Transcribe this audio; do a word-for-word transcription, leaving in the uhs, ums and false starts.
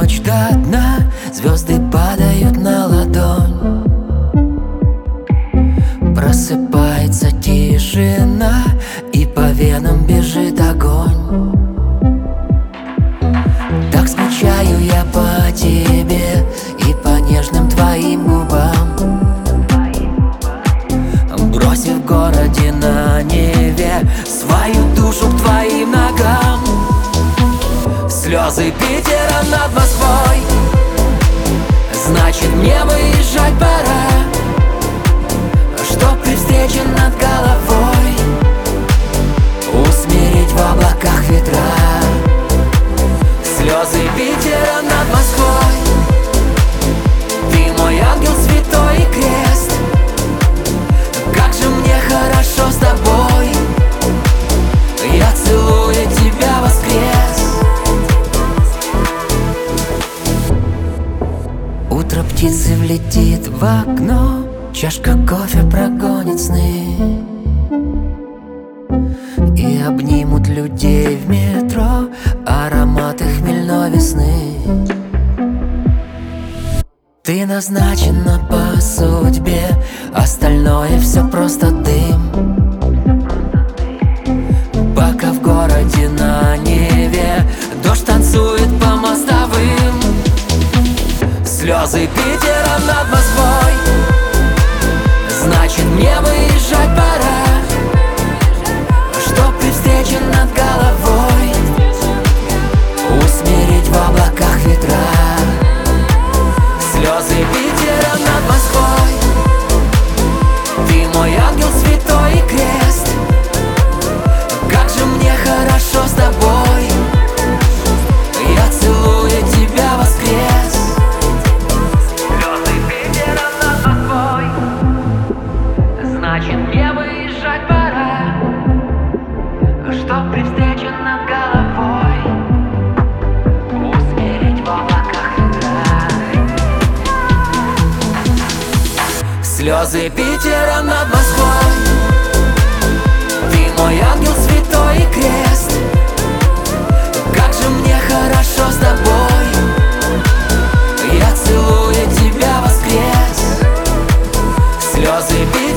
ночь до дна, звезды падают на ладонь. Просыпается тишина, и по венам бежит огонь. Так скучаю я по тебе и по нежным твоим губам. Бросив в городе на Неве свою душу к твоим ногам. Слезы Питера над Москвой, значит мне выезжать пора, чтоб при встрече над головой усмирить в облаках ветра. Слезы Питера над Москвой, ты мой ангел святой и крест. Как же мне хорошо с тобой, я целую тебя воскрес. Утро птицы влетит в окно, чашка кофе прогонит сны, и обнимут людей в метро ароматы хмельной весны. Ты назначена по судьбе, остальное все просто дым. Пока в городе на Неве дождь танцует по мостовым. Слезы Питера над Москвой, значит мне выезжать пора, чтоб при встрече над головой усмирить в облаках ветра. Слезы Питера над Москвой, ты мой ангел святой и крест. Как же мне хорошо с тобой, я целую тебя воскрес. Слезы Питера над Москвой, значит мне выезжать пора, чтоб при встрече над головой усмирить в облаках ветра. Слезы Питера над Москвой, ты мой ангел святой и крест. Как же мне хорошо с тобой, я целую тебя воскрес. Слезы Питера